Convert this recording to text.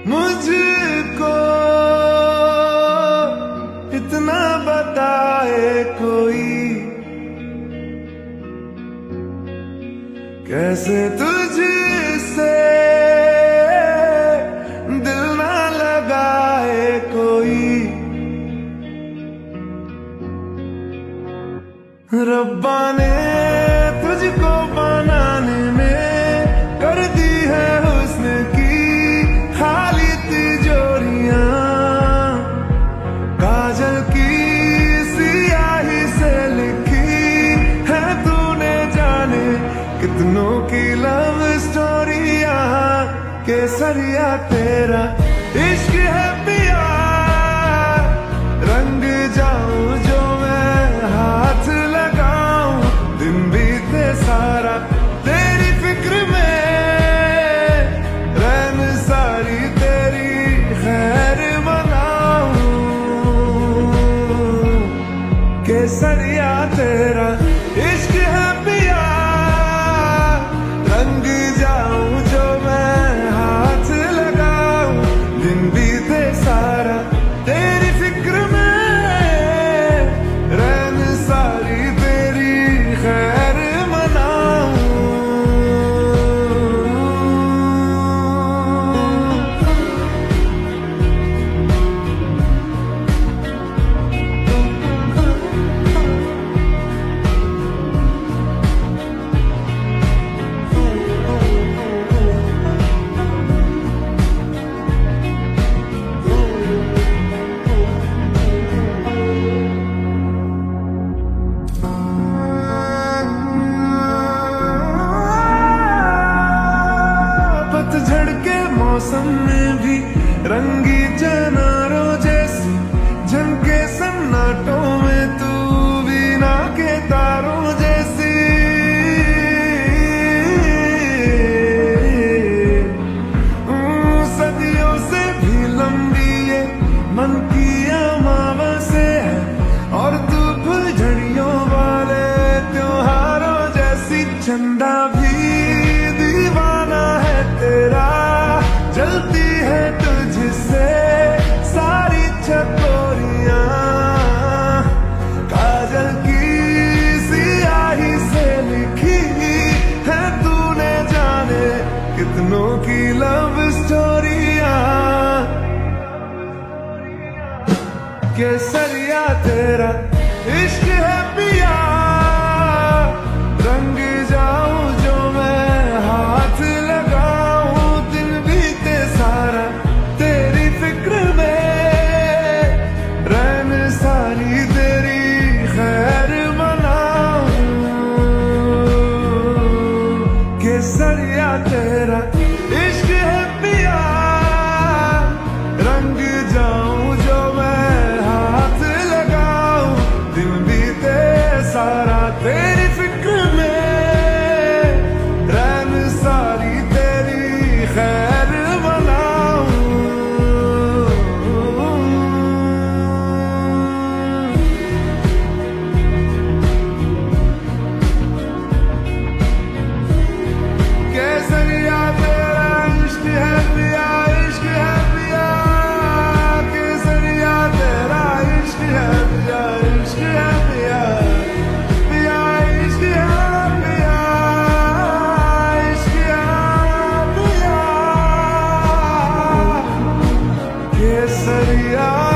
मुझको इतना बताए कोई, कैसे तुझसे दिल ना लगाए कोई। रब्बा ने तुझको बनाने में कर दी है हुस्न की खाली तिजोरियां, काजल की सियाही से लिखी है तूने जाने कितनों की लव स्टोरियां। केसरिया तेरा इश्क है पिया, रंग जाऊं जो मैं हाथ लगाऊं, दिन बीते सारा तेरी फिक्र में, रैन सारी तेरी खैर मनाऊं। केसरिया तेरा इश्क है पिया, रंग जाऊं जो मैं हाथ लगाऊं, दिन बीते सारा तेरी फिक्र में, रैन सारी तेरी खैर मनाऊं। पतझड़ के मौसम में भी रंगी चनारों जैसी झनके सन्नाटों में, तू वीणा के तारों जैसी। सदियों से भी लंबी ये मन की अमावस्या है, और तू फुलझड़ियों वाले त्योहारों जैसी। चंदा भी दीवाना है तेरा, जलती है तुझसे सारी चकोरियां, काजल की सियाही से लिखी है तूने जाने कितनों की लव स्टोरियां। केसरिया तेरा इश्क है पिया, रंग जाऊं जो मैं हाथ लगाऊं, दिन बीते सारा तेरी फिक्र में, रैन सारी तेरी खैर मनाऊं। केसरिया तेरा इश्क है पिया, रंग जाऊं जो मैं हाथ लगाऊं, दिन बीते सारा तेरी फिक्र में, रैन सारी तेरी खैर मनाऊं। केसरिया तेरा इश्क है पिया, इश्क है पिया। केसरिया तेरा इश्क है पिया, इश्क है पिया। पिया इश्क है पिया, इश्क है पिया। केसरिया